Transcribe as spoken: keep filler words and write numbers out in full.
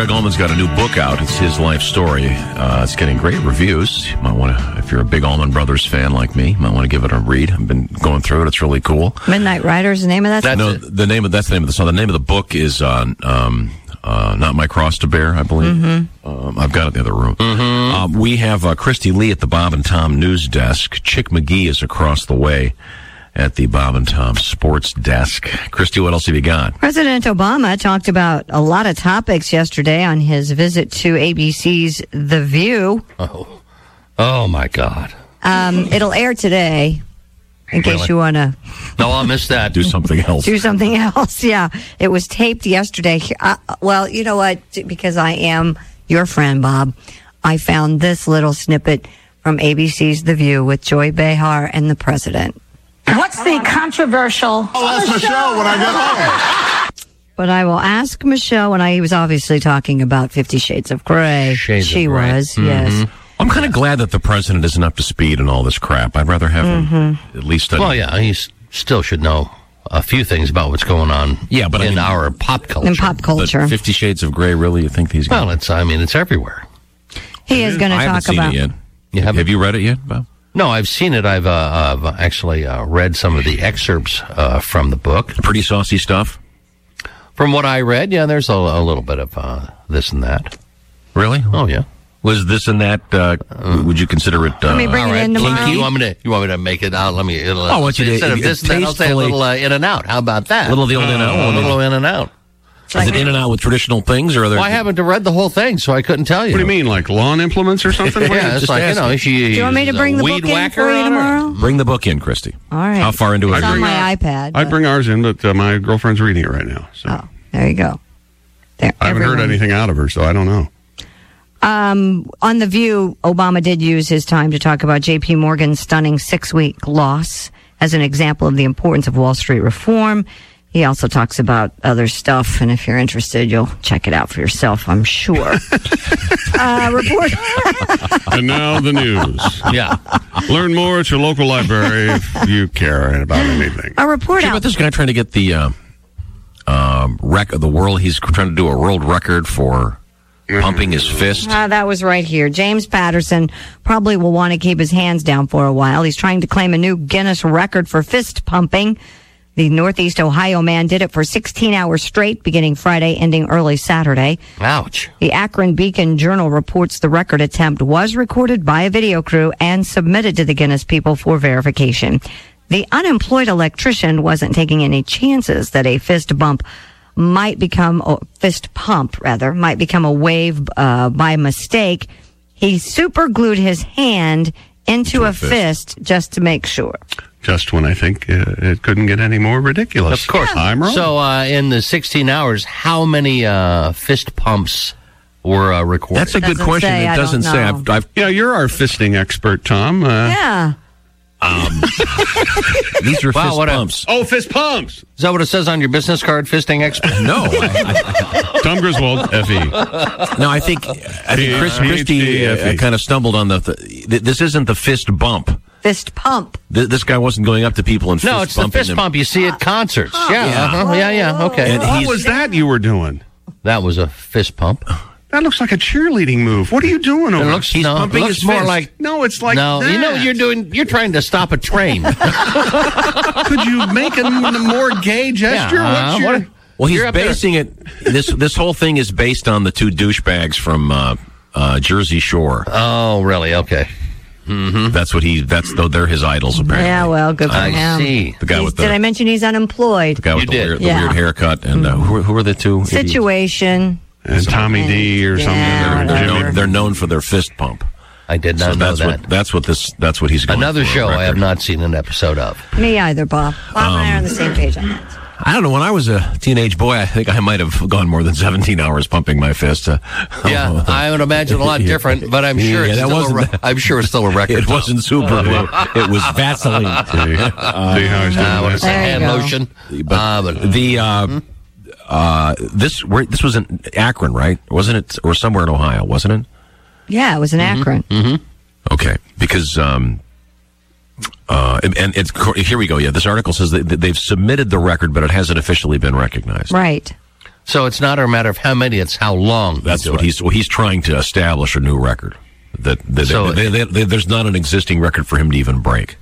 Greg Allman's got a new book out. It's his life story. Uh, it's getting great reviews. You might want to, if you're a big Allman Brothers fan like me, you might want to give it a read. I've been going through it. It's really cool. Midnight Riders, the name of that? That's no, it. the name of that's the name of the song. The name of the book is uh, um, uh, Not My Cross to Bear, I believe. Mm-hmm. Um, I've got it in the other room. Mm-hmm. Um, we have uh, Christy Lee at the Bob and Tom news desk. Chick McGee is across the way at the Bob and Tom Sports Desk. Christy, what else have you got? President Obama talked about a lot of topics yesterday on his visit to A B C's The View. Oh, oh my God. Um, it'll air today, in case Really? you want to... No, I'll miss that. Do something else. Do something else, yeah. It was taped yesterday. Uh, well, you know what? Because I am your friend, Bob, I found this little snippet from A B C's The View with Joy Behar and the president. What's the controversial... I'll ask Michelle when I get home. But I will ask Michelle when I, he was obviously talking about Fifty Shades of Grey. Shades she of Grey. was, mm-hmm. yes. I'm kind of glad that the president isn't up to speed in all this crap. I'd rather have Mm-hmm. him at least study. Well, yeah, he s- still should know a few things about what's going on Yeah, but I in mean- our pop culture. In pop culture. But Fifty Shades of Grey, really? You think these guys... Well, it's, I mean, it's everywhere. He is going to I haven't talk seen about... it yet. You haven't? Have you read it yet, Bob? No, I've seen it. I've, uh, I've actually uh, read some of the excerpts uh, from the book. Pretty saucy stuff? From what I read, yeah, there's a, a little bit of uh, this and that. Really? Oh, yeah. Was this and that, uh, would you consider it... Uh, Let me bring All it right, in tomorrow. kinky. You want me to? You want me to make it out? Let me. It'll, I want you to- instead of it- this and that, I'll say a tastefully- little uh, in and out. How about that? Little of the old in and out? A little in and out. Is it in and out with traditional things, or are there... Well, I haven't read the whole thing, so I couldn't tell you. What do you mean, like lawn implements or something? Yeah, it's Just like, you know, asking. she Do you want me to uses a bring the weed book in whacker for you on her. tomorrow? Bring the book in, Christy. All right. How far into it? It's are on you? my iPad. I'd bring ours in, but uh, my girlfriend's reading it right now. So Oh, there you go. There, I haven't heard everyone. anything out of her, so I don't know. Um, on The View, Obama did use his time to talk about J P Morgan's stunning six-week loss as an example of the importance of Wall Street reform. He also talks about other stuff, and if you're interested, you'll check it out for yourself, I'm sure. uh, report. And now the news. Yeah. Learn more at your local library if you care about anything. A report Hear out. about this guy trying to get the uh, um, rec- the world, he's trying to do a world record for pumping his fist. Uh, that was right here. James Patterson probably will want to keep his hands down for a while. He's trying to claim a new Guinness record for fist pumping. The Northeast Ohio man did it for sixteen hours straight, beginning Friday, ending early Saturday. Ouch. The Akron Beacon Journal reports the record attempt was recorded by a video crew and submitted to the Guinness people for verification. The unemployed electrician wasn't taking any chances that a fist bump might become, a fist pump rather, might become a wave uh, by mistake. He super glued his hand into a a fist. fist just to make sure. Just when I think uh, it couldn't get any more ridiculous. Of course. I'm wrong. So, uh, in the sixteen hours, how many uh, fist pumps were uh, recorded? That's a good Doesn't question. say, It I doesn't don't say. know. I've, I've, yeah, you're our fisting expert, Tom. Uh, Yeah. these are Wow, fist what a- pumps. Oh, fist pumps. Is that what it says on your business card, fisting expert? No, I, Tom Griswold, F E. I, no. I think I think Chris P H Christie D, uh, F E. kind of stumbled on the. the th- this isn't the fist bump. Fist pump. Th- this guy wasn't going up to people and fist No, it's the bumping fist them. pump you see at concerts. Yeah, Yeah. uh-huh, yeah, yeah. Okay. And What he's- was that you were doing? That was a fist pump. That looks like a cheerleading move. What are you doing over It looks, He's no, it pumping looks his more fist. like. No, it's like no, that. you know what you're doing. You're trying to stop a train. Could you make a more gay gesture? Yeah, What's uh, your... what- Well, he's You're up there. basing it. This this whole thing is based on the two douchebags from uh, uh, Jersey Shore. Oh, really? Okay. That's what he. That's though they're his idols apparently. Yeah, well, good for I him. see. The guy He's- with the did I mention he's unemployed? the guy with You the, did. weird, the Yeah. weird haircut and uh, who, who are the two? Situation. And Tommy D or something. Yeah, or They're Jimmy. known, they're known for their fist pump. I did not So know that's that. what that's what this that's what he's going Another for, a show I have record. not seen an episode of. Me either, Bob. Bob and I are Um, on the same page on that. I don't know. When I was a teenage boy, I think I might have gone more than seventeen hours pumping my fist. Uh, Yeah, I would imagine a lot different, but I'm sure Yeah, it's that still a wasn't re- that- I'm sure it's still a record. It wasn't super glue. It was Vaseline. See, see how he's doing Uh, what is that? that? There you Hand go. lotion. But Uh, but the uh, uh, this where this was in Akron, right? Wasn't it, or somewhere in Ohio? Wasn't it? Yeah, it was in Akron. Okay, because um, uh, and, and it's here we go. Yeah, this article says that that they've submitted the record, but it hasn't officially been recognized. Right. So it's not a matter of how many; it's how long. That's you do what it. he's well, he's trying to establish a new record. That, that So- they, they, they, there's not an existing record for him to even break.